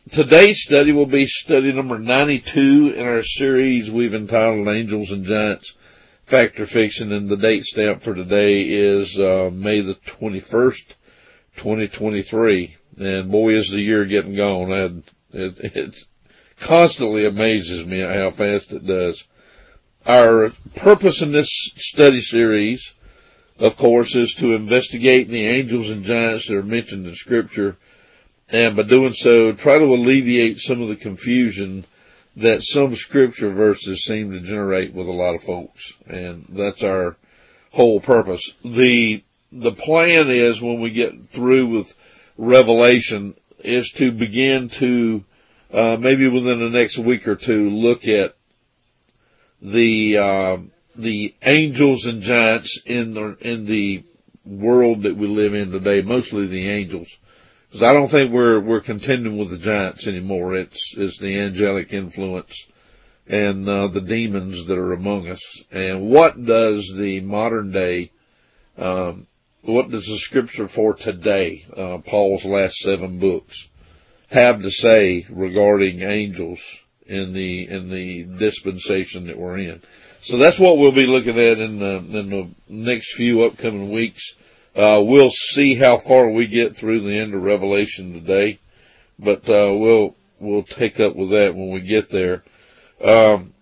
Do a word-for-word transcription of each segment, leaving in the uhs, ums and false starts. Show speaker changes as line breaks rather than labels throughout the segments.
today's study will be study number ninety-two in our series we've entitled Angels and Giants, Fact or Fiction, and the date stamp for today is uh, May the twenty-first, twenty twenty-three. And boy, is the year getting gone. And it, it constantly amazes me how fast it does. Our purpose in this study series, of course, is to investigate the angels and giants that are mentioned in Scripture, and by doing so, try to alleviate some of the confusion that some Scripture verses seem to generate with a lot of folks. And that's our whole purpose. The, the plan is, when we get through with Revelation, is to begin to, uh, maybe within the next week or two, look at the, uh, the angels and giants in the, in the world that we live in today, mostly the angels. Because I don't think we're, we're contending with the giants anymore. It's, it's the angelic influence and, uh, the demons that are among us. And what does the modern day, um, what does the Scripture for today, uh, Paul's last seven books, have to say regarding angels in the, in the dispensation that we're in? So that's what we'll be looking at in the, in the next few upcoming weeks. Uh, we'll see how far we get through the end of Revelation today, but, uh, we'll, we'll take up with that when we get there. Um,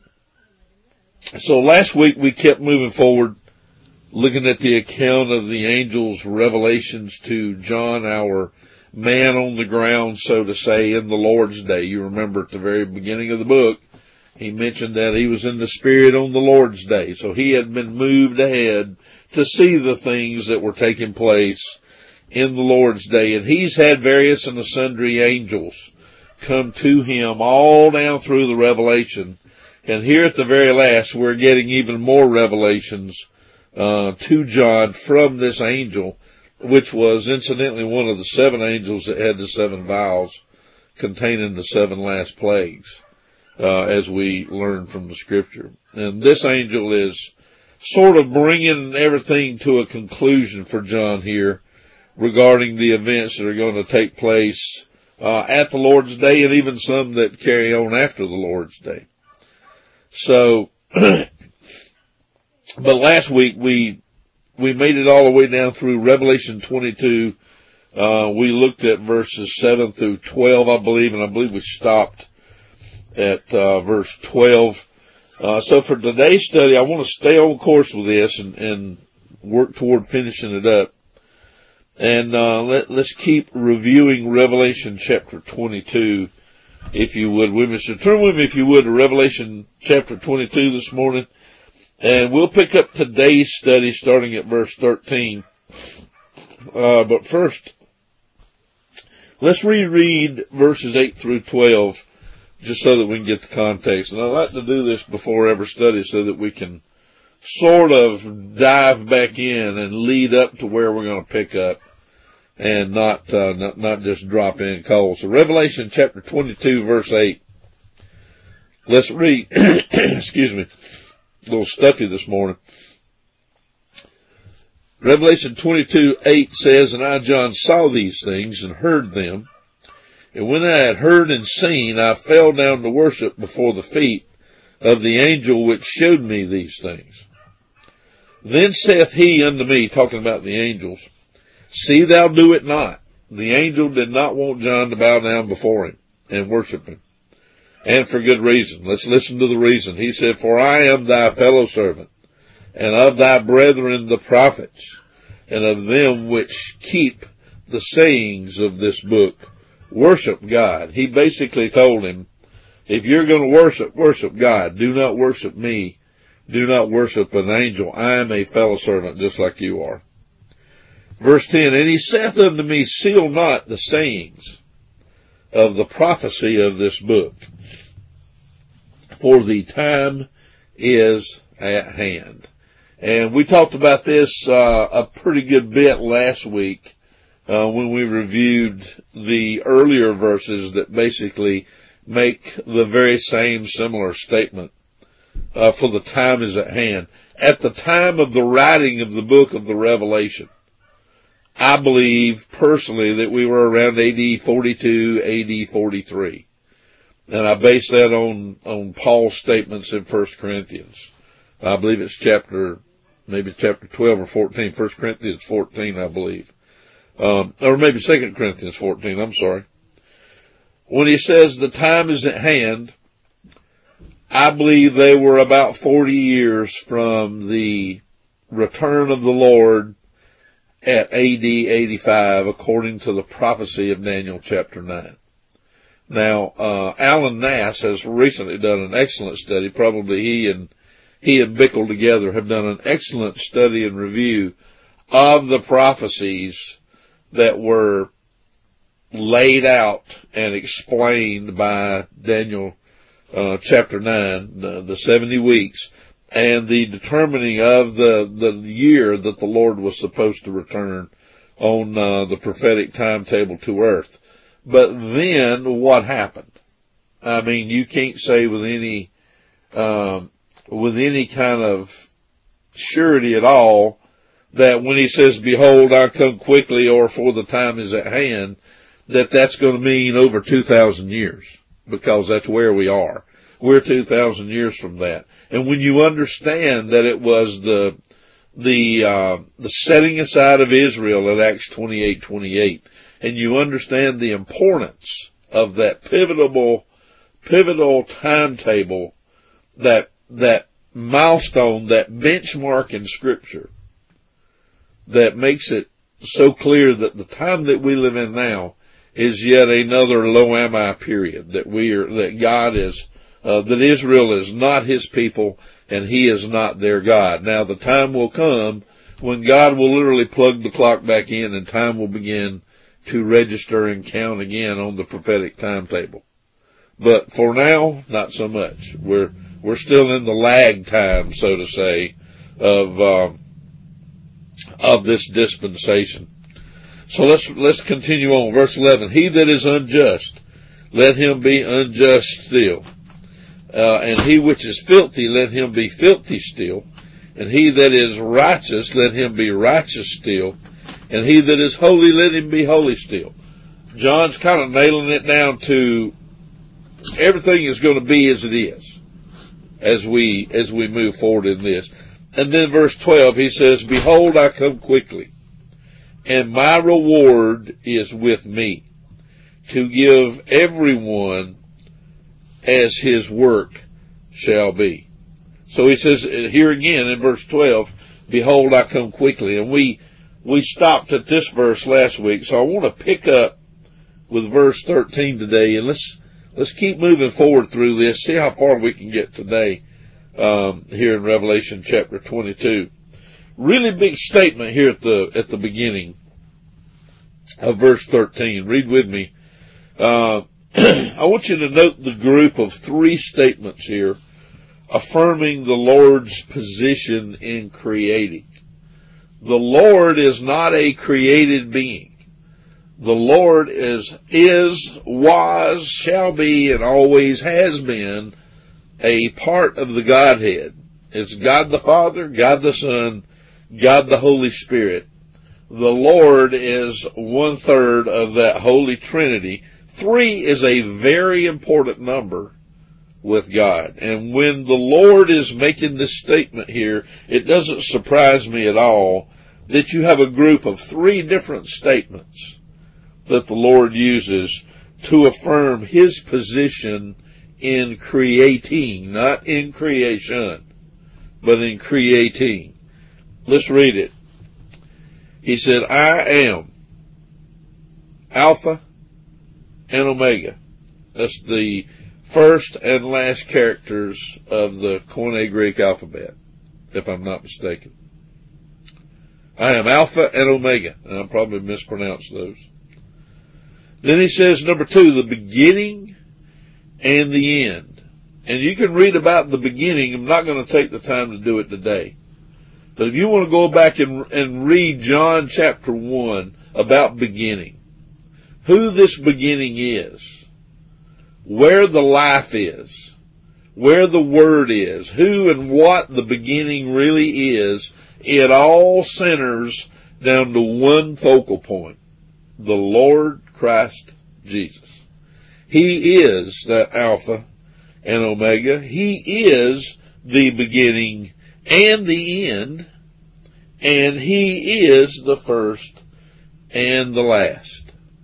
so last week we kept moving forward, looking at the account of the angels' revelations to John, our man on the ground, so to say, in the Lord's day. You remember at the very beginning of the book, he mentioned that he was in the Spirit on the Lord's day. So he had been moved ahead to see the things that were taking place in the Lord's day. And he's had various and sundry angels come to him all down through the Revelation. And here at the very last, we're getting even more revelations uh to John from this angel, which was incidentally one of the seven angels that had the seven vials containing the seven last plagues, uh as we learn from the Scripture. And this angel is sort of bringing everything to a conclusion for John here regarding the events that are going to take place uh at the Lord's day, and even some that carry on after the Lord's day. So but last week we, we made it all the way down through Revelation twenty-two. Uh, we looked at verses seven through twelve, I believe, and I believe we stopped at, uh, verse twelve. Uh, so for today's study, I want to stay on course with this and, and work toward finishing it up. And, uh, let, let's keep reviewing Revelation chapter twenty-two, if you would with me. So turn with me, if you would, to Revelation chapter twenty-two this morning. And we'll pick up today's study starting at verse thirteen. Uh, but first, let's reread verses eight through twelve, just so that we can get the context. And I like to do this before every study so that we can sort of dive back in and lead up to where we're going to pick up, and not, uh, not, not just drop in cold. So Revelation chapter twenty-two, verse eight. Let's read. Excuse me. A little stuffy this morning. Revelation twenty-two, eight says, "And I, John, saw these things and heard them. And when I had heard and seen, I fell down to worship before the feet of the angel which showed me these things. Then saith he unto me," talking about the angels, "See thou do it not." The angel did not want John to bow down before him and worship him. And for good reason. Let's listen to the reason. He said, "For I am thy fellow servant, and of thy brethren the prophets, and of them which keep the sayings of this book. Worship God." He basically told him, if you're going to worship, worship God. Do not worship me. Do not worship an angel. I am a fellow servant just like you are. Verse ten, "And he saith unto me, Seal not the sayings of the prophecy of this book, for the time is at hand." And we talked about this uh, a pretty good bit last week uh, when we reviewed the earlier verses that basically make the very same similar statement. Uh, for the time is at hand. At the time of the writing of the book of the Revelation, I believe personally that we were around A D forty-two, A D forty-three. And I base that on, on Paul's statements in First Corinthians. I believe it's chapter, maybe chapter twelve or fourteen, First Corinthians fourteen, I believe. Um, or maybe Second Corinthians fourteen, I'm sorry. When he says the time is at hand, I believe they were about forty years from the return of the Lord at A D eighty-five, according to the prophecy of Daniel chapter nine. Now, uh, Alan Nass has recently done an excellent study. Probably he and, he and Bickle together have done an excellent study and review of the prophecies that were laid out and explained by Daniel, uh, chapter nine, the, the seventy weeks, and the determining of the, the year that the Lord was supposed to return on, uh, the prophetic timetable to earth. But then what happened? I mean, you can't say with any, um, with any kind of surety at all that when he says, behold, I come quickly, or for the time is at hand, that that's going to mean over two thousand years, because that's where we are. We're two thousand years from that. And when you understand that it was the, the, uh, the setting aside of Israel at Acts twenty-eight twenty-eight, and you understand the importance of that pivotal, pivotal timetable, that, that milestone, that benchmark in Scripture, that makes it so clear that the time that we live in now is yet another lo ami period, that we are, that God is, uh, that Israel is not his people and he is not their God. Now the time will come when God will literally plug the clock back in and time will begin to register and count again on the prophetic timetable. But for now, not so much. We're, we're still in the lag time, so to say, of, um, of this dispensation. So let's, let's continue on. Verse eleven, he that is unjust, let him be unjust still. Uh, and he which is filthy, let him be filthy still. And he that is righteous, let him be righteous still. And he that is holy, let him be holy still. John's kind of nailing it down to everything is going to be as it is as we, as we move forward in this. And then verse twelve, he says, behold, I come quickly, and my reward is with me, to give everyone as his work shall be. So he says here again in verse twelve, behold, I come quickly. And we, we stopped at this verse last week, so I want to pick up with verse thirteen today, and let's, let's keep moving forward through this, see how far we can get today, um, here in Revelation chapter twenty-two. Really big statement here at the, at the beginning of verse thirteen. Read with me. Uh, I want you to note the group of three statements here affirming the Lord's position in creating. The Lord is not a created being. The Lord is, is, was, shall be, and always has been a part of the Godhead. It's God the Father, God the Son, God the Holy Spirit. The Lord is one third of that Holy Trinity. Three is a very important number with God. And when the Lord is making this statement here, it doesn't surprise me at all that you have a group of three different statements that the Lord uses to affirm his position in creating, not in creation, but in creating. Let's read it. He said, I am Alpha and Omega. That's the first and last characters of the Koine Greek alphabet, if I'm not mistaken. I am Alpha and Omega, and I'll probably mispronounce those. Then he says, number two, the beginning and the end. And you can read about the beginning. I'm not going to take the time to do it today. But if you want to go back and, and read John chapter one about beginning, who this beginning is, where the life is, where the word is, who and what the beginning really is, it all centers down to one focal point, the Lord Christ Jesus. He is that Alpha and Omega. He is the beginning and the end, and He is the first and the last.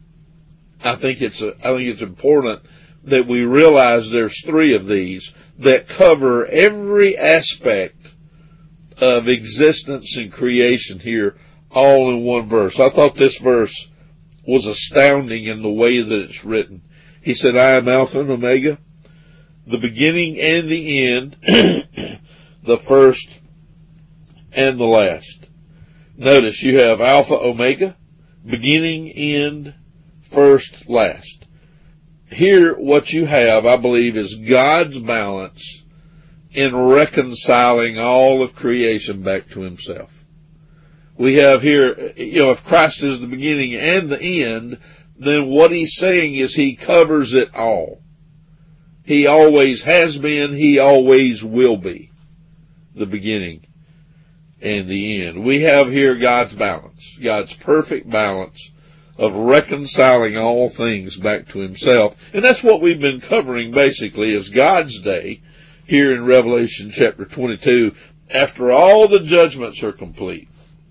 I think it's a, I think it's important that we realize there's three of these that cover every aspect of existence and creation here, all in one verse. I thought this verse was astounding in the way that it's written. He said, I am Alpha and Omega, the beginning and the end, the first and the last. Notice you have Alpha, Omega, beginning, end, first, last. Here, what you have, I believe, is God's balance in reconciling all of creation back to Himself. We have here, you know, if Christ is the beginning and the end, then what He's saying is He covers it all. He always has been, He always will be the beginning and the end. We have here God's balance, God's perfect balance of reconciling all things back to Himself. And that's what we've been covering basically is God's day here in Revelation chapter twenty-two. After all the judgments are complete,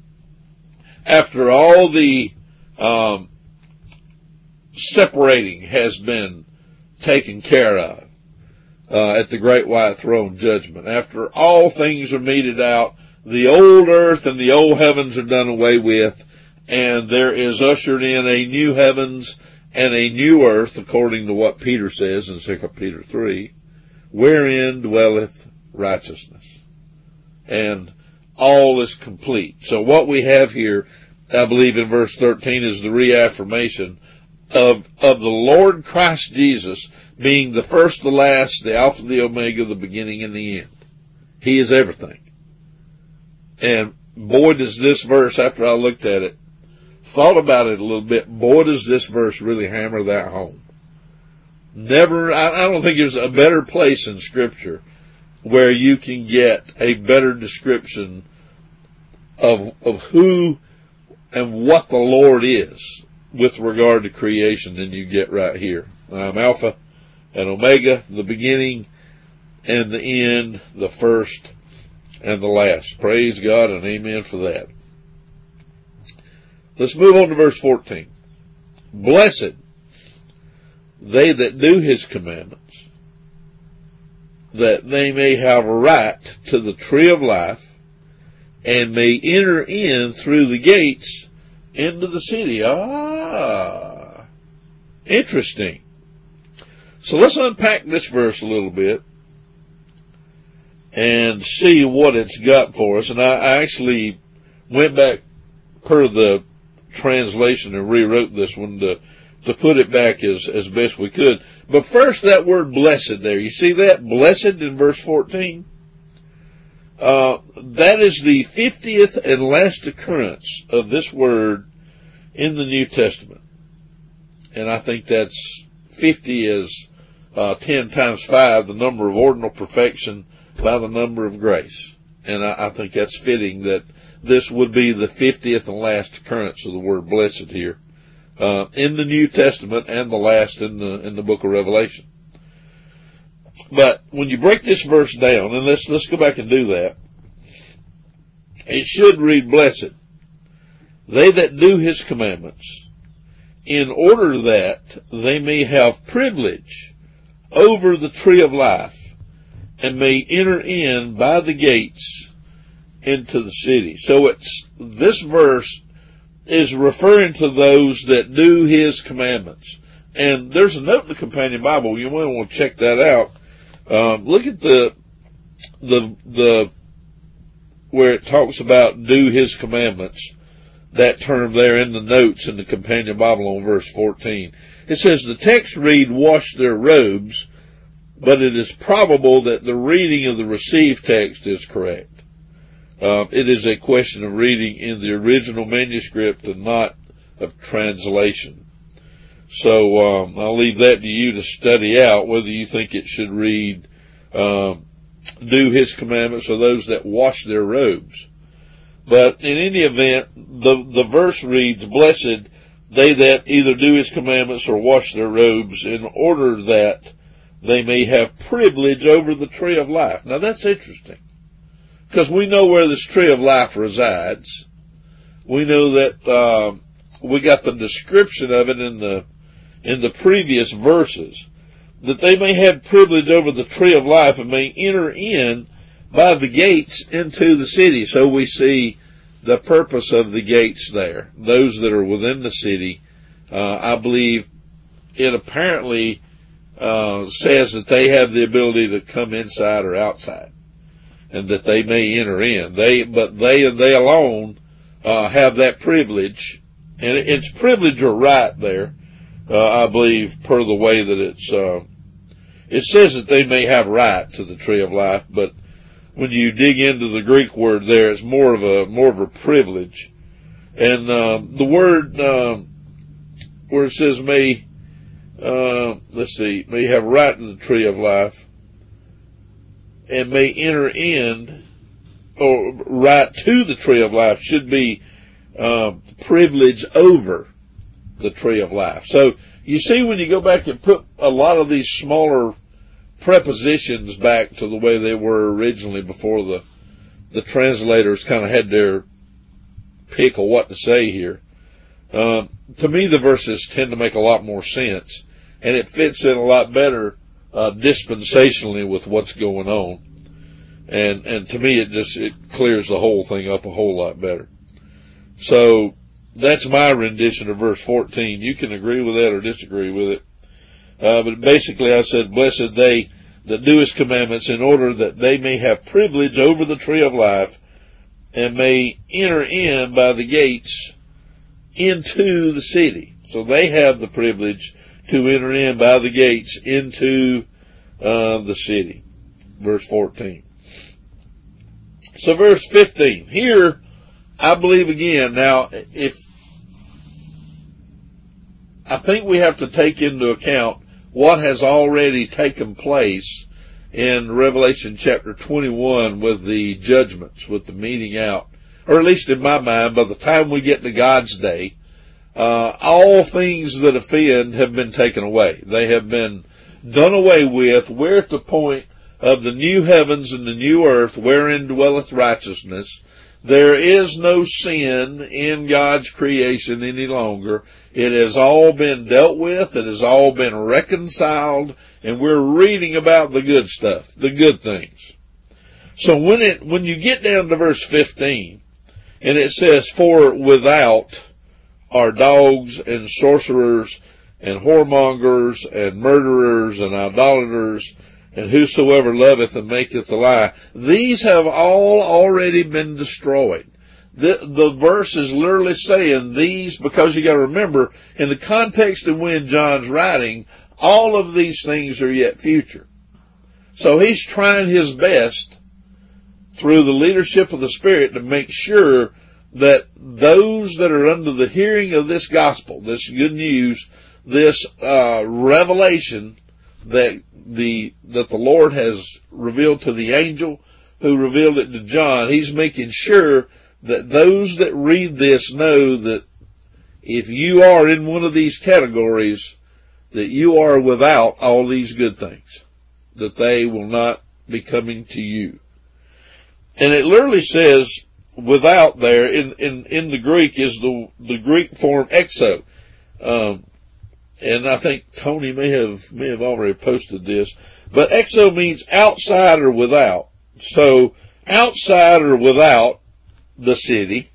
after all the um, separating has been taken care of uh, at the great white throne judgment, after all things are meted out, the old earth and the old heavens are done away with, and there is ushered in a new heavens and a new earth, according to what Peter says in Second Peter three, wherein dwelleth righteousness. And all is complete. So what we have here, I believe in verse thirteen, is the reaffirmation of, of the Lord Christ Jesus being the first, the last, the Alpha, the Omega, the beginning and the end. He is everything. And boy, does this verse, after I looked at it, thought about it a little bit, boy, does this verse really hammer that home. Never, I, I don't think there's a better place in Scripture where you can get a better description of, of who and what the Lord is with regard to creation than you get right here. I'm Alpha and Omega, the beginning and the end, the first and the last. Praise God and amen for that. Let's move on to verse fourteen. Blessed they that do His commandments, that they may have right to the tree of life, and may enter in through the gates into the city. Ah, interesting. So let's unpack this verse a little bit and see what it's got for us. And I, I actually went back per the translation and rewrote this one to, to put it back as, as best we could. But first, that word blessed there. You see that? Blessed in verse fourteen? Uh, that is the fiftieth and last occurrence of this word in the New Testament. And I think that's fifty is uh, ten times five, the number of ordinal perfection by the number of grace. And I, I think that's fitting that this would be the fiftieth and last occurrence of the word blessed here uh, in the New Testament and the last in the in the book of Revelation. But when you break this verse down, and let's let's go back and do that, it should read, blessed they that do His commandments, in order that they may have privilege over the tree of life, and may enter in by the gates into the city. So it's, this verse is referring to those that do His commandments. And there's a note in the Companion Bible. You might want to check that out. Um, look at the, the, the, where it talks about do His commandments. That term there in the notes in the Companion Bible on verse fourteen. It says the text read, wash their robes, but it is probable that the reading of the received text is correct. Um, it is a question of reading in the original manuscript and not of translation. So um, I'll leave that to you to study out whether you think it should read, um, do His commandments or those that wash their robes. But in any event, the, the verse reads, blessed they that either do his commandments or wash their robes, in order that they may have privilege over the tree of life. Now that's interesting, because we know where this tree of life resides. We know that um, we got the description of it in the in the previous verses, that they may have privilege over the tree of life and may enter in by the gates into the city. So we see the purpose of the gates there. Those that are within the city, uh, I believe it apparently uh, says that they have the ability to come inside or outside, and that they may enter in. They, but they and they alone uh, have that privilege, and it's privilege or right there. Uh, I believe per the way that it's, uh, it says that they may have right to the tree of life, but when you dig into the Greek word there, it's more of a, more of a privilege. And, um, the word, um, where it says may, uh, let's see, may have right to the tree of life and may enter in, or right to the tree of life should be, um, privilege over the tree of life. So you see, when you go back and put a lot of these smaller prepositions back to the way they were originally before the the translators kind of had their pick of what to say here, um, to me the verses tend to make a lot more sense, and it fits in a lot better uh, dispensationally with what's going on, and and to me it just it clears the whole thing up a whole lot better. So that's my rendition of verse fourteen. You can agree with that or disagree with it. Uh, but basically I said, blessed they that do his commandments, in order that they may have privilege over the tree of life and may enter in by the gates into the city. So they have the privilege to enter in by the gates into uh, the city. Verse fourteen. So verse fifteen. Here, I believe again, now, if I think we have to take into account what has already taken place in Revelation chapter twenty-one with the judgments, with the meting out, or at least in my mind, by the time we get to God's day, uh, all things that offend have been taken away. They have been done away with. We're at the point of the new heavens and the new earth wherein dwelleth righteousness. There is no sin in God's creation any longer. It has all been dealt with. It has all been reconciled, and we're reading about the good stuff, the good things. So when it, when you get down to verse fifteen, and it says, for without are dogs and sorcerers and whoremongers and murderers and idolaters, and whosoever loveth and maketh a lie, these have all already been destroyed. The, the verse is literally saying these, because you got to remember, in the context in when John's writing, all of these things are yet future. So he's trying his best through the leadership of the Spirit to make sure that those that are under the hearing of this gospel, this good news, this uh, revelation that the that the Lord has revealed to the angel who revealed it to John, he's making sure that those that read this know that if you are in one of these categories, that you are without all these good things, that they will not be coming to you. And it literally says without there in in in the Greek is the the Greek form exo. Um, And I think Tony may have, may have already posted this, but exo means outside or without. So outside or without the city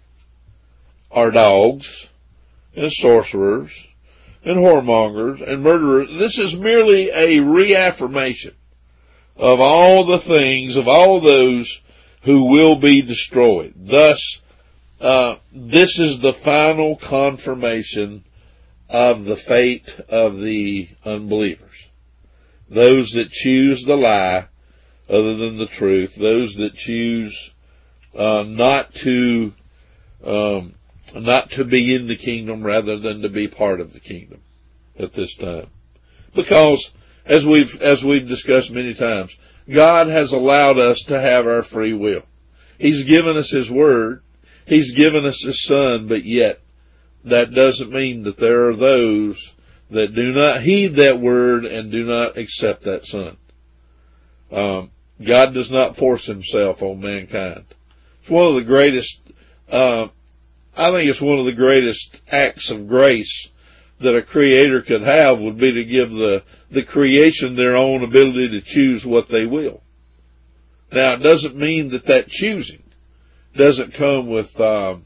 are dogs and sorcerers and whoremongers and murderers. This is merely a reaffirmation of all the things, of all those who will be destroyed. Thus, uh, this is the final confirmation of the fate of the unbelievers. Those that choose the lie other than the truth, those that choose uh, not to um, not to be in the kingdom rather than to be part of the kingdom at this time. Because as we've as we've discussed many times, God has allowed us to have our free will. He's given us His Word, He's given us His Son, but yet that doesn't mean that there are those that do not heed that word and do not accept that Son. Um, God does not force Himself on mankind. It's one of the greatest, uh, I think it's one of the greatest acts of grace that a creator could have would be to give the, the creation their own ability to choose what they will. Now, it doesn't mean that that choosing doesn't come with, um,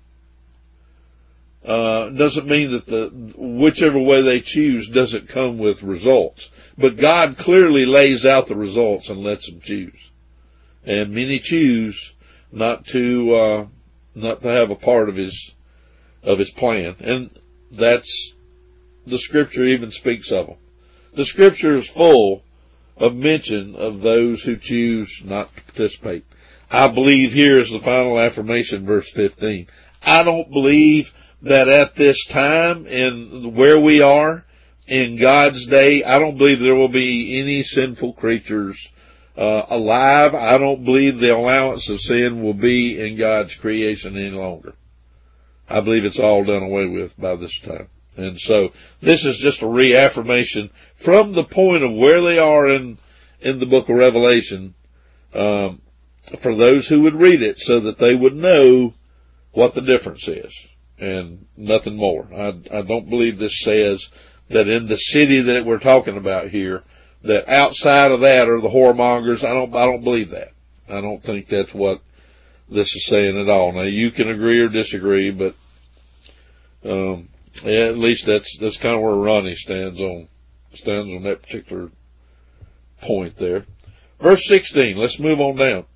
uh, doesn't mean that the, whichever way they choose doesn't come with results. But God clearly lays out the results and lets them choose. And many choose not to, uh, not to have a part of His, of His plan. And that's, the Scripture even speaks of them. The Scripture is full of mention of those who choose not to participate. I believe here is the final affirmation, verse fifteen. I don't believe that at this time and where we are in God's day, I don't believe there will be any sinful creatures uh, alive. I don't believe the allowance of sin will be in God's creation any longer. I believe it's all done away with by this time. And so this is just a reaffirmation from the point of where they are in, in the book of Revelation, um, for those who would read it so that they would know what the difference is and nothing more. I, I don't believe this says that in the city that we're talking about here, that outside of that are the whoremongers. I don't, I don't believe that. I don't think that's what this is saying at all. Now you can agree or disagree, but, um, yeah, at least that's, that's kind of where Ronnie stands on, stands on that particular point there. Verse sixteen, let's move on down.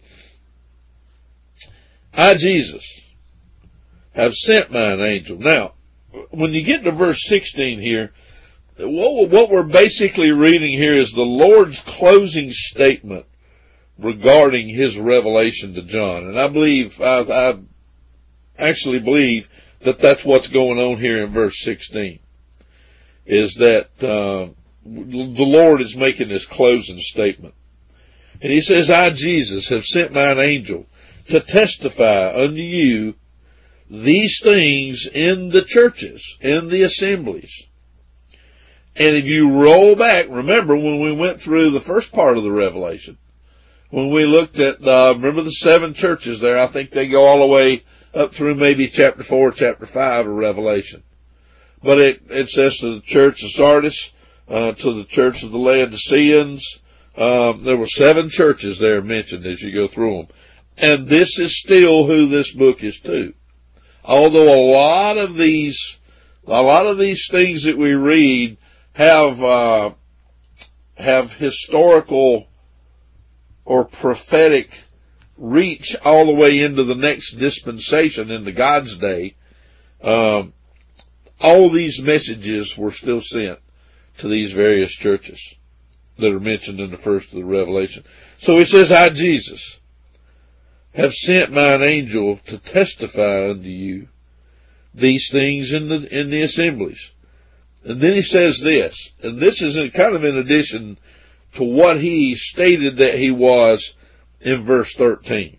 I, Jesus, have sent mine angel. Now, when you get to verse sixteen here, what, what we're basically reading here is the Lord's closing statement regarding His revelation to John. And I believe, I, I actually believe that that's what's going on here in verse sixteen, is that uh, the Lord is making this closing statement. And He says, I, Jesus, have sent mine angel to testify unto you these things in the churches, in the assemblies. And if you roll back, remember when we went through the first part of the Revelation, when we looked at, uh, remember the seven churches there, I think they go all the way up through maybe chapter four, chapter five of Revelation. But it, it says to the church of Sardis, uh, to the church of the Laodiceans, um, there were seven churches there mentioned as you go through them. And this is still who this book is to. Although a lot of these, a lot of these things that we read have, uh, have historical or prophetic reach all the way into the next dispensation, into God's day, um, all these messages were still sent to these various churches that are mentioned in the first of the Revelation. So He says, I, Jesus, have sent mine angel to testify unto you these things in the, in the assemblies. And then He says this, and this is in, kind of in addition to what He stated that He was in verse thirteen.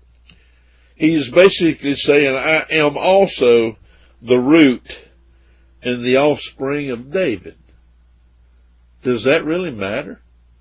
He's basically saying, I am also the root and the offspring of David. Does that really matter?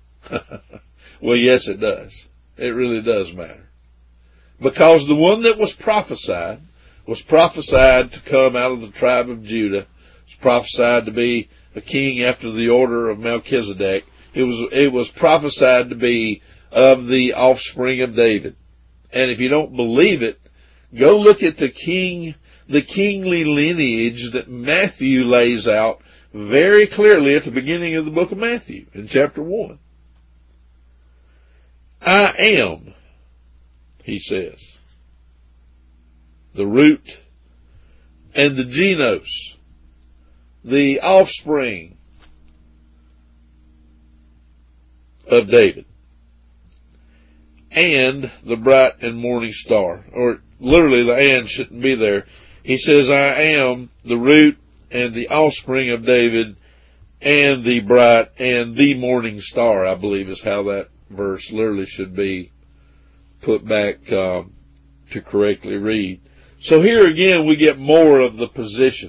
Well, yes, it does. It really does matter. Because the one that was prophesied was prophesied to come out of the tribe of Judah. Was prophesied to be a king after the order of Melchizedek. It was, it was prophesied to be of the offspring of David. And if you don't believe it, go look at the king, the kingly lineage that Matthew lays out very clearly at the beginning of the book of Matthew in chapter one. I am, He says, the root and the genos, the offspring of David, and the bright and morning star. Or literally the and shouldn't be there. He says, I am the root and the offspring of David and the bright and the morning star, I believe is how that verse literally should be put back um, to correctly read. So here again we get more of the position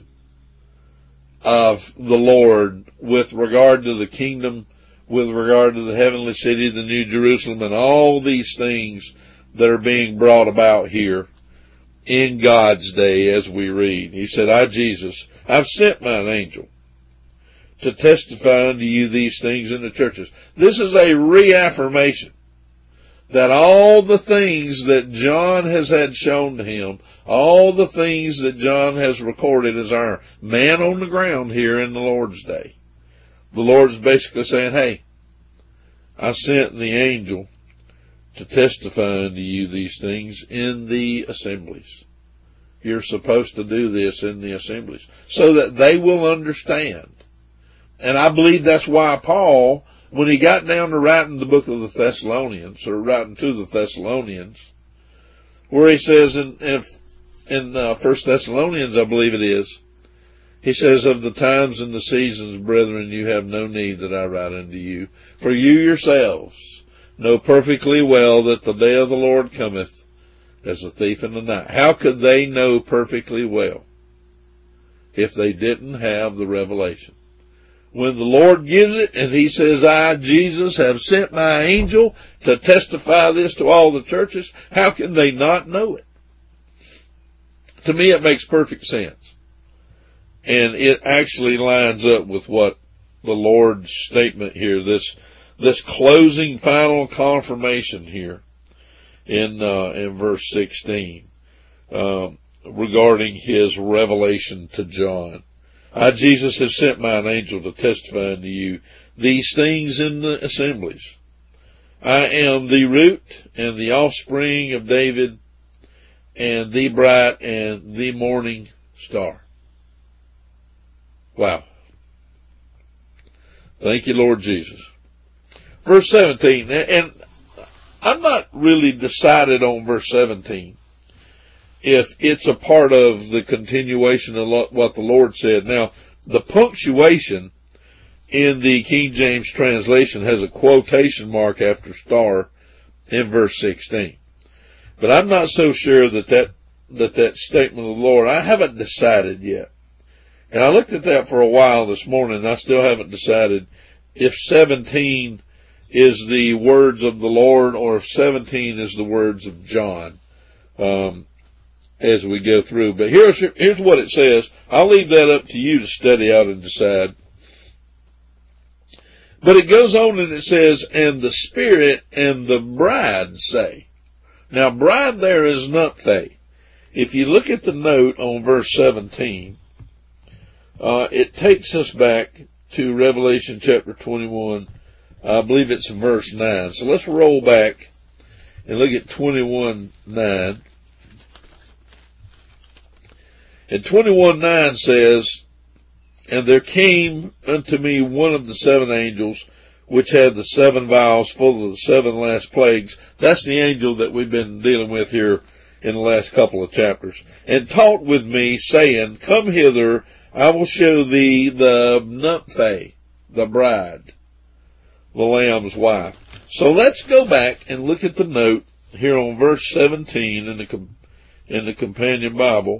of the Lord with regard to the kingdom, with regard to the heavenly city, the New Jerusalem, and all these things that are being brought about here in God's day as we read. He said, I, Jesus, I've sent mine angel to testify unto you these things in the churches. This is a reaffirmation that all the things that John has had shown to him, all the things that John has recorded as our man on the ground here in the Lord's day, the Lord's basically saying, hey, I sent the angel to testify unto you these things in the assemblies. You're supposed to do this in the assemblies so that they will understand. And I believe that's why Paul, when he got down to writing the book of the Thessalonians, or writing to the Thessalonians, where he says in, in, in uh, First Thessalonians, I believe it is, he says, of the times and the seasons, brethren, you have no need that I write unto you. For you yourselves know perfectly well that the day of the Lord cometh as a thief in the night. How could they know perfectly well if they didn't have the revelation? When the Lord gives it and he says, I, Jesus, have sent my angel to testify this to all the churches, how can they not know it? To me, it makes perfect sense. And it actually lines up with what the Lord's statement here, this, this closing final confirmation here in, uh, in verse sixteen, um, regarding his revelation to John. I, Jesus, have sent mine angel to testify unto you these things in the assemblies. I am the root and the offspring of David and the bright and the morning star. Wow. Thank you, Lord Jesus. Verse seventeen, and I'm not really decided on verse seventeen if it's a part of the continuation of what the Lord said. Now, the punctuation in the King James translation has a quotation mark after star in verse sixteen. But I'm not so sure that that, that, that statement of the Lord, I haven't decided yet. And I looked at that for a while this morning, and I still haven't decided if seventeen is the words of the Lord or if seventeen is the words of John, um, as we go through. But here's, here's what it says. I'll leave that up to you to study out and decide. But it goes on and it says, and the Spirit and the bride say. Now, bride there is Nupthe. If you look at the note on verse seventeen, Uh, it takes us back to Revelation chapter twenty-one. I believe it's verse nine. So let's roll back and look at twenty-one nine. And twenty-one nine says, and there came unto me one of the seven angels, which had the seven vials full of the seven last plagues. That's the angel that we've been dealing with here in the last couple of chapters. And taught with me, saying, come hither, I will show thee the Nupthe, the bride, the Lamb's wife. So let's go back and look at the note here on verse seventeen in the in the companion Bible.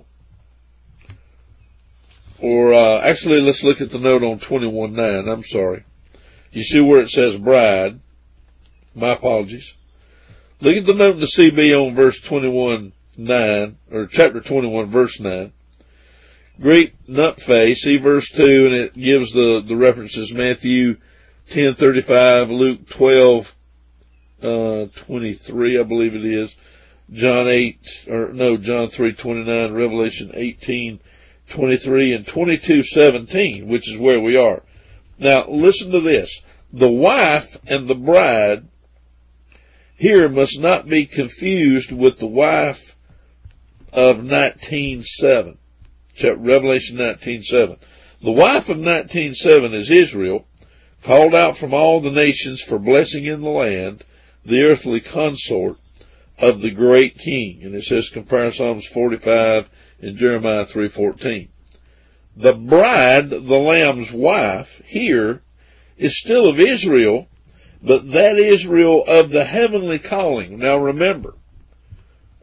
Or uh, actually, let's look at the note on twenty-one nine. I'm sorry. You see where it says bride. My apologies. Look at the note in the C B on verse twenty-one nine, or chapter twenty-one, verse nine. Greek Nupthe, see verse two, and it gives the, the references Matthew ten thirty-five, Luke twelve, uh, twenty-three, I believe it is, John eight, or no, John three twenty-nine, Revelation eighteen twenty-three, and twenty-two seventeen, which is where we are. Now, listen to this. The wife and the bride here must not be confused with the wife of nineteen seven. Revelation nineteen seven. The wife of nineteen seven is Israel, called out from all the nations for blessing in the land, the earthly consort of the great king. And it says, compare Psalms forty-five and Jeremiah three fourteen. The bride, the Lamb's wife, here is still of Israel, but that Israel of the heavenly calling. Now remember,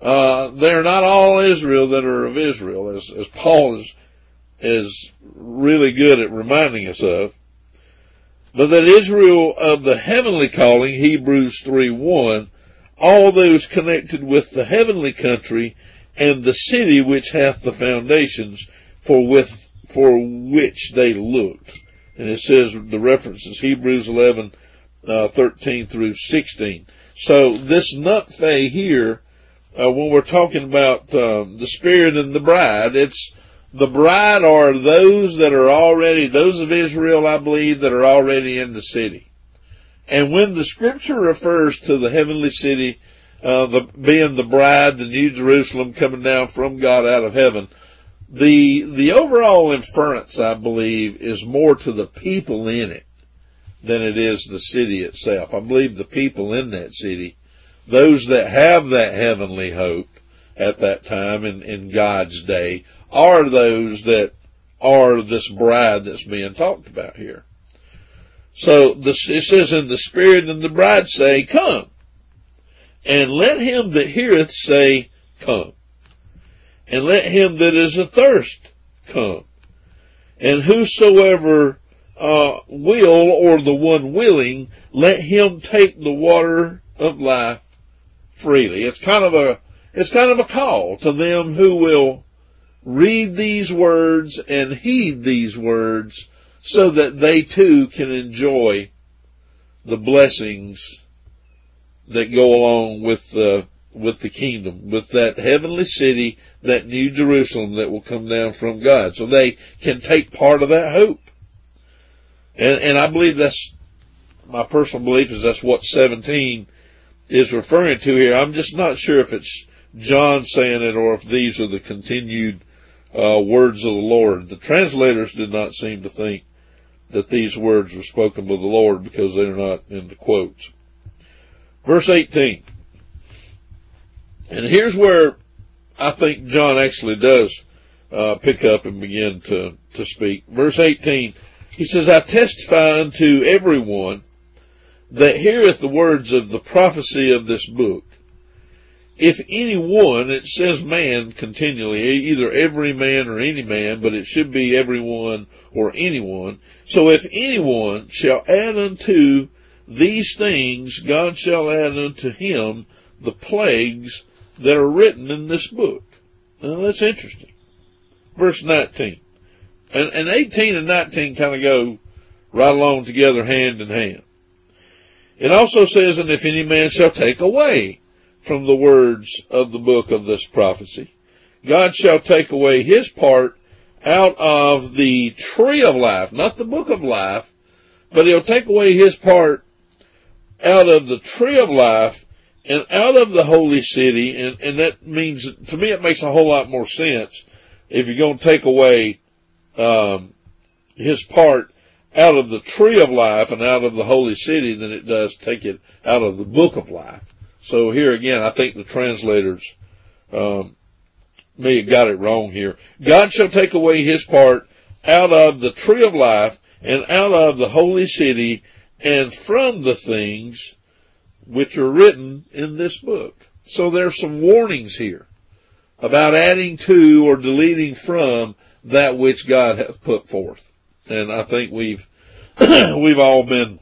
Uh, they're not all Israel that are of Israel, as, as Paul is, is really good at reminding us of. But that Israel of the heavenly calling, Hebrews three one, all those connected with the heavenly country and the city which hath the foundations for with, for which they looked. And it says, the reference is Hebrews eleven, uh, thirteen through sixteen. So this nutfe here, uh, when we're talking about, um, the Spirit and the bride, it's, the bride are those that are already, those of Israel, I believe, that are already in the city. And when the scripture refers to the heavenly city, uh, the, being the bride, the New Jerusalem coming down from God out of heaven, the, the overall inference, I believe, is more to the people in it than it is the city itself. I believe the people in that city, those that have that heavenly hope at that time in, in God's day, are those that are this bride that's being talked about here. So this, it says, and the Spirit and the bride say, come. And let him that heareth say, come. And let him that is athirst come. And whosoever uh, will, or the one willing, let him take the water of life freely. It's kind of a, it's kind of a call to them who will read these words and heed these words so that they too can enjoy the blessings that go along with the, with the kingdom, with that heavenly city, that New Jerusalem that will come down from God. So they can take part of that hope. And, and I believe that's, my personal belief is that's what seventeen is referring to here. I'm just not sure if it's John saying it or if these are the continued uh, words of the Lord. The translators did not seem to think that these words were spoken by the Lord because they're not in the quotes. Verse eighteen. And here's where I think John actually does uh, pick up and begin to, to speak. Verse eighteen, he says, I testify unto everyone that heareth the words of the prophecy of this book. If any one, it says man continually, either every man or any man, but it should be everyone or anyone. So if anyone shall add unto these things, God shall add unto him the plagues that are written in this book. Now that's interesting. Verse nineteen. And, and eighteen and nineteen kind of go right along together hand in hand. It also says, and if any man shall take away from the words of the book of this prophecy, God shall take away his part out of the tree of life, not the book of life, but he'll take away his part out of the tree of life and out of the holy city. And, and that means, to me, it makes a whole lot more sense if you're going to take away um, his part out of the tree of life and out of the holy city than it does take it out of the book of life. So here again, I think the translators um, may have got it wrong here. God shall take away his part out of the tree of life and out of the holy city and from the things which are written in this book. So there's some warnings here about adding to or deleting from that which God hath put forth. And I think we've, we've all been,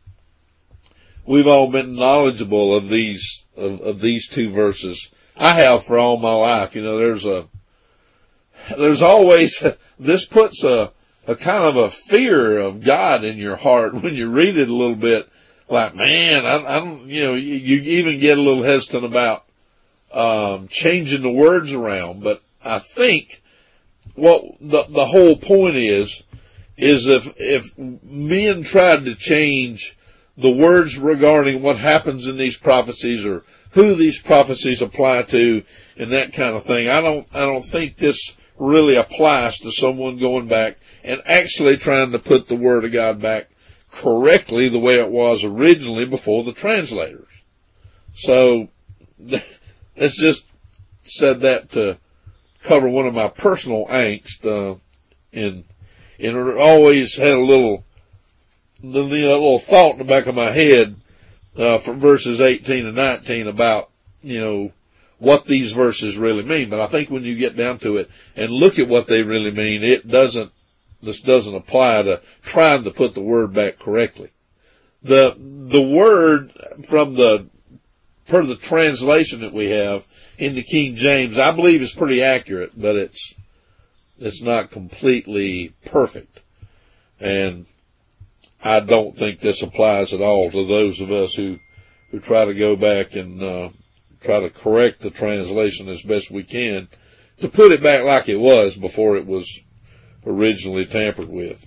we've all been knowledgeable of these, of, of these two verses. I have for all my life. You know, there's a, there's always, this puts a, a kind of a fear of God in your heart when you read it a little bit. Like, man, I, I don't, you know, you, you even get a little hesitant about, um, changing the words around. But I think what the, the whole point is, is if, if men tried to change the words regarding what happens in these prophecies or who these prophecies apply to and that kind of thing, I don't, I don't think this really applies to someone going back and actually trying to put the Word of God back correctly the way it was originally before the translators. So let's just said that to cover one of my personal angst, uh, and, and it always had a little, little, little thought in the back of my head, uh, from verses eighteen and nineteen about, you know, what these verses really mean. But I think when you get down to it and look at what they really mean, it doesn't, this doesn't apply to trying to put the word back correctly. The, the word from the, per the translation that we have in the King James, I believe is pretty accurate, but it's, it's not completely perfect. And I don't think this applies at all to those of us who, who try to go back and, uh, try to correct the translation as best we can to put it back like it was before it was originally tampered with.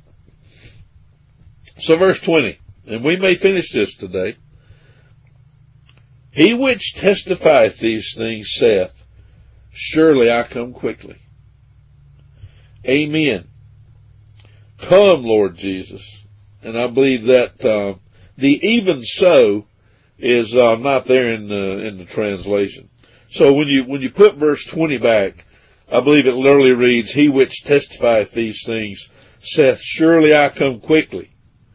So verse twenty, and we may finish this today. He which testifieth these things saith, surely I come quickly. Amen. Come, Lord Jesus. And I believe that uh, the even so is uh, not there in the in the translation. So when you when you put verse twenty back, I believe it literally reads, he which testifieth these things saith, surely I come quickly.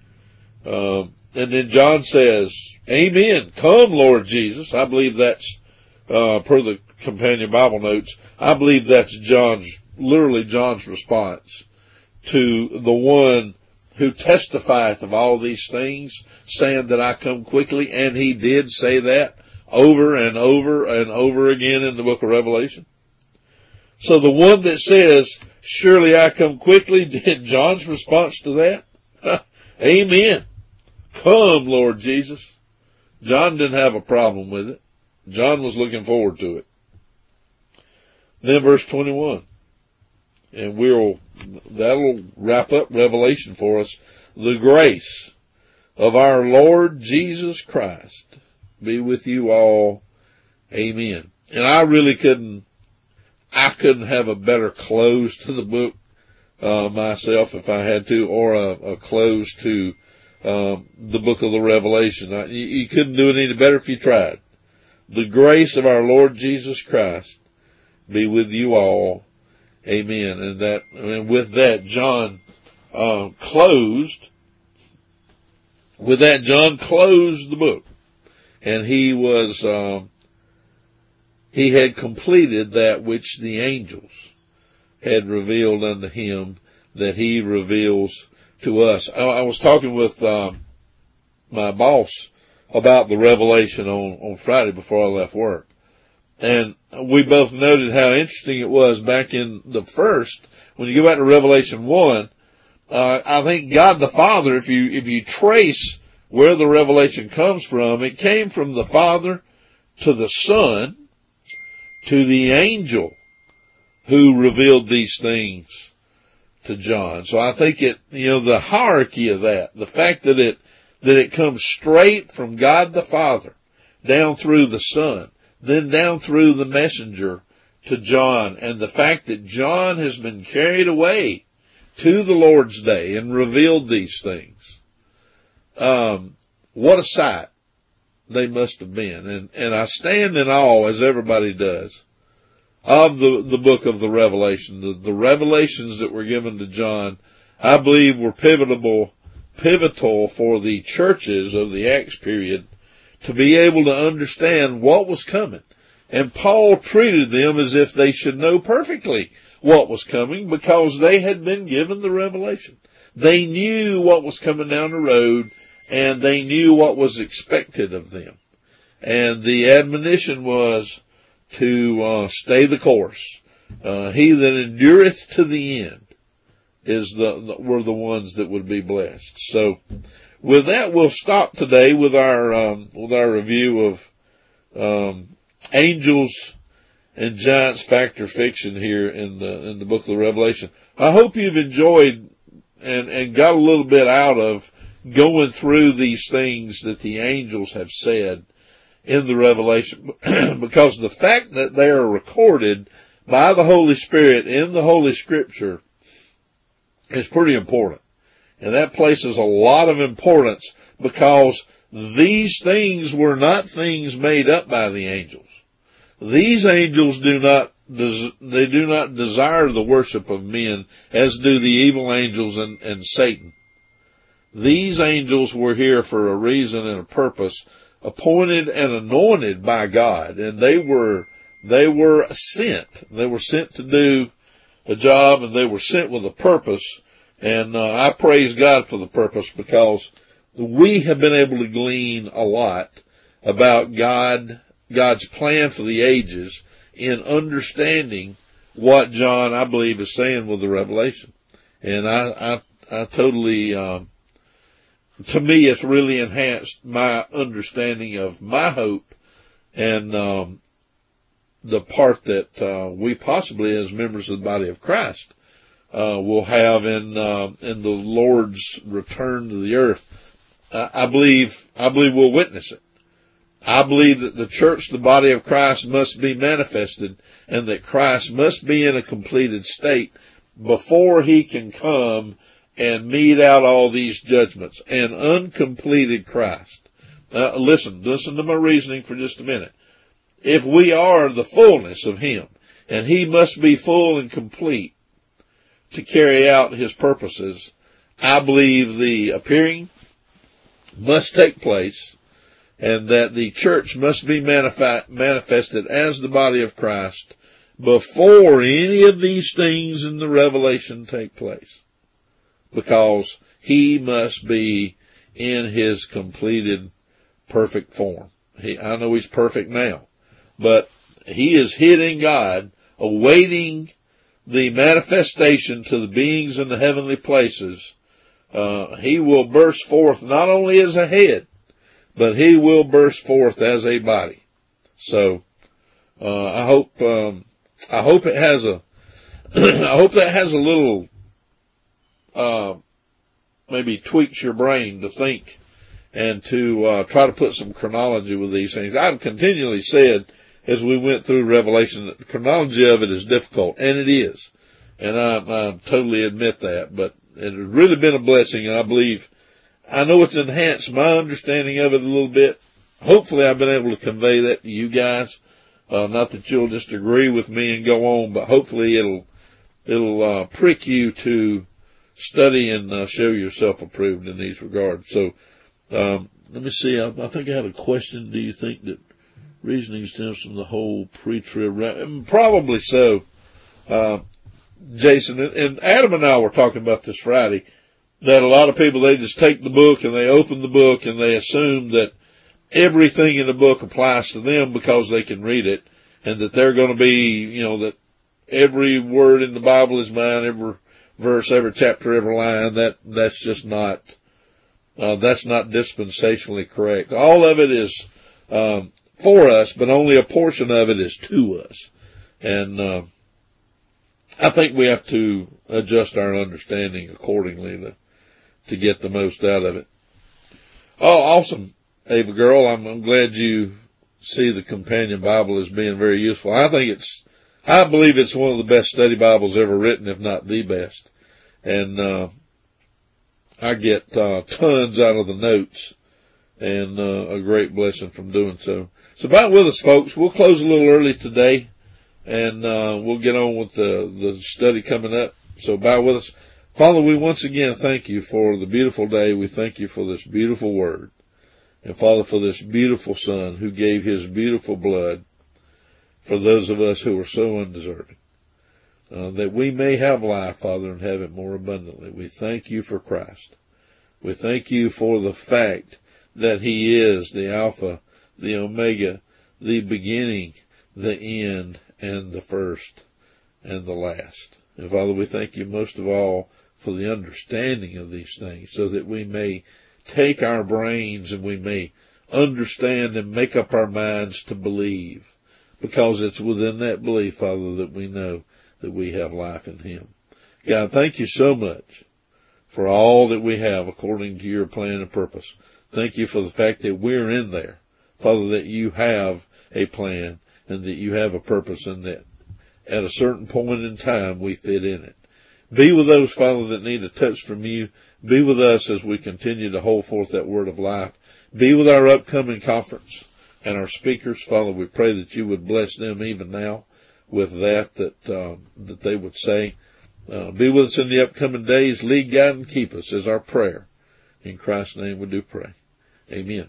Um, and then John says, amen. Come, Lord Jesus. I believe that's, uh, per the companion Bible notes, I believe that's John's, literally John's response to the one who testifieth of all these things, saying that I come quickly. And he did say that over and over and over again in the book of Revelation. So the one that says, surely I come quickly, did John's response to that? Amen. Come, Lord Jesus. John didn't have a problem with it. John was looking forward to it. Then verse twenty-one. And we'll, that'll wrap up Revelation for us. The grace of our Lord Jesus Christ be with you all. Amen. And I really couldn't, I couldn't have a better close to the book, uh, myself if I had to, or a, a close to, um, the book of the Revelation. I, you, you couldn't do it any better if you tried. The grace of our Lord Jesus Christ be with you all. Amen. And that, and with that, John, uh, closed, with that, John closed the book. And he was, um, he had completed that which the angels had revealed unto him, that he reveals to us. I, I was talking with, um, my boss about the revelation on, on Friday before I left work. And we both noted how interesting it was back in the first, when you go back to Revelation one, uh, I think God the Father, if you, if you trace where the revelation comes from, it came from the Father to the Son to the angel who revealed these things to John. So I think it, you know, the hierarchy of that, the fact that it, that it comes straight from God the Father down through the Son, then down through the messenger to John, and the fact that John has been carried away to the Lord's day and revealed these things. Um, what a sight they must have been. And, and I stand in awe, as everybody does, of the, the book of the Revelation. The, the revelations that were given to John, I believe, were pivotal, pivotal for the churches of the Acts period to be able to understand what was coming. And Paul treated them as if they should know perfectly what was coming, because they had been given the revelation. They knew what was coming down the road, and they knew what was expected of them. And the admonition was to uh, stay the course. Uh, he that endureth to the end is the, the were the ones that would be blessed. So with that, we'll stop today with our um, with our review of um, angels and giants, fact or fiction, here in the in the book of the Revelation. I hope you've enjoyed and and got a little bit out of going through these things that the angels have said in the Revelation, because the fact that they are recorded by the Holy Spirit in the Holy Scripture is pretty important. And that places a lot of importance, because these things were not things made up by the angels. These angels do not, they do not desire the worship of men as do the evil angels and, and Satan. These angels were here for a reason and a purpose, appointed and anointed by God, and they were They were sent. They were sent to do a job, and they were sent with a purpose. And uh, I praise God for the purpose, because we have been able to glean a lot about God, God's plan for the ages in understanding what John, I believe, is saying with the Revelation. And I, I, I totally, um, to me, it's really enhanced my understanding of my hope and um, the part that uh, we possibly, as members of the body of Christ, uh, will have in uh, in the Lord's return to the earth. Uh, I believe, I believe we'll witness it. I believe that the church, the body of Christ, must be manifested, and that Christ must be in a completed state before he can come and mete out all these judgments. An uncompleted Christ. Uh, listen, listen to my reasoning for just a minute. If we are the fullness of him, and he must be full and complete to carry out his purposes, I believe the appearing must take place, and that the church must be manif- manifested as the body of Christ before any of these things in the Revelation take place, because he must be in his completed perfect form. He, I know he's perfect now, but he is hid in God, awaiting the manifestation to the beings in the heavenly places. Uh, he will burst forth not only as a head, but he will burst forth as a body. So, uh, I hope, um, I hope it has a, I hope that has a little, uh, maybe tweaks your brain to think and to, uh, try to put some chronology with these things. I've continually said, as we went through Revelation, that the chronology of it is difficult, and it is. And I, I totally admit that, but it has really been a blessing, and I believe, I know it's enhanced my understanding of it a little bit. Hopefully I've been able to convey that to you guys. Uh, not that you'll just agree with me and go on, but hopefully it'll, it'll, uh, prick you to study and uh, show yourself approved in these regards. So, um, let me see. I, I think I had a question. Do you think that reasoning stems from the whole pre-trib? Probably so. Uh, Jason, and Adam and I were talking about this Friday, that a lot of people, they just take the book and they open the book and they assume that everything in the book applies to them because they can read it, and that they're going to be, you know, that every word in the Bible is mine, every verse, every chapter, every line. That, that's just not, uh, that's not dispensationally correct. All of it is, um, for us, but only a portion of it is to us. And, uh, I think we have to adjust our understanding accordingly to, to get the most out of it. Oh, awesome, Ava girl. I'm, I'm glad you see the Companion Bible as being very useful. I think it's, I believe it's one of the best study Bibles ever written, if not the best. And, uh, I get, uh, tons out of the notes, and, uh, a great blessing from doing so. So about with us, folks. We'll close a little early today, and, uh, we'll get on with the, the study coming up. So bear with us. Father, we once again thank you for the beautiful day. We thank you for this beautiful word. And Father, for this beautiful Son who gave his beautiful blood for those of us who are so undeserving, uh, that we may have life, Father, and have it more abundantly. We thank you for Christ. We thank you for the fact that he is the Alpha, the Omega, the beginning, the end, and the first, and the last. And Father, we thank you most of all for the understanding of these things, so that we may take our brains and we may understand and make up our minds to believe, because it's within that belief, Father, that we know that we have life in him. God, thank you so much for all that we have according to your plan and purpose. Thank you for the fact that we're in there, Father, that you have a plan and that you have a purpose, and that at a certain point in time we fit in it. Be with those, Father, that need a touch from you. Be with us as we continue to hold forth that word of life. Be with our upcoming conference and our speakers. Father, we pray that you would bless them even now with that, that, uh, that they would say. Uh, be with us in the upcoming days. Lead, guide, and keep us is our prayer. In Christ's name we do pray. Amen.